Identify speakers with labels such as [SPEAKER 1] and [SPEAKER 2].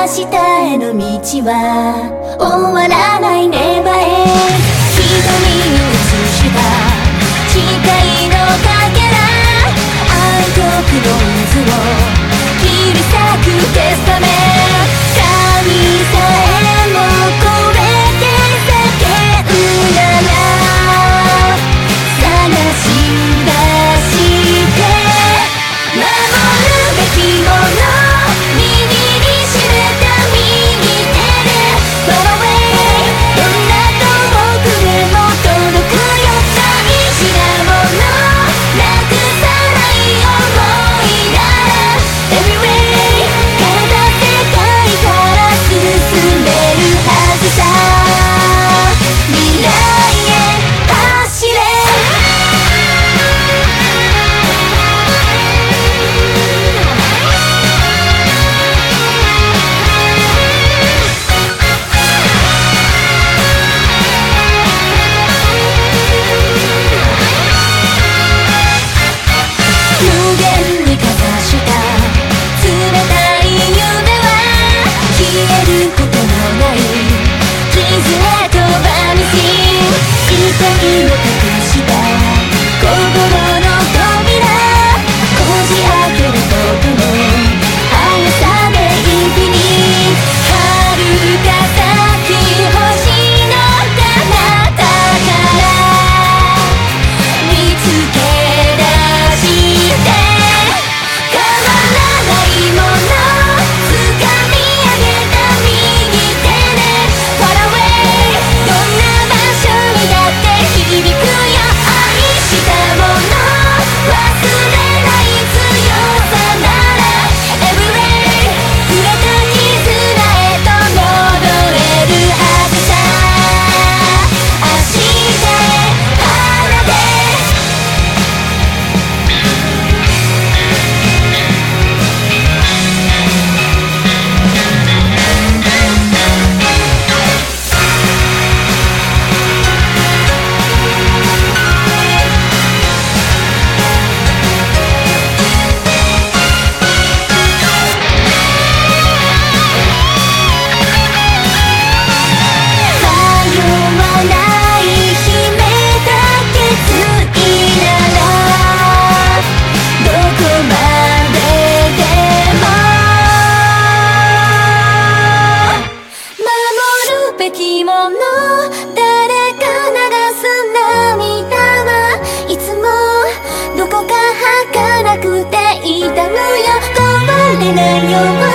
[SPEAKER 1] 日への道は終わらないネバへ。瞳に映した誓いのかけら、愛と苦悩を切り裂くテスタメント。神さえも超えて叫ぶなら探し出して守るべきもの、握りしめた右手で Far away どんな遠くでも届くよ。大事なものなくさない想いなら Everyway 体世界から進めるはずさ。未来へ走れ。無限にかざした冷たい夢は消えることのない傷へとバニシン。痛みを隠した心の扉こじ開けることの速さで一気に遥か先星の彼方から見つけ出して変わらないもの掴み上げた右手で Far away どんな場所にだって響くよ。愛したもの忘れない強さなら Everyway 触れた絆へと戻れるはずさ。明日へ放て。迷わない秘めた決意ならどこまででも守るべきもの、誰か流す涙はいつもどこか儚くて痛むよ。壊れないよう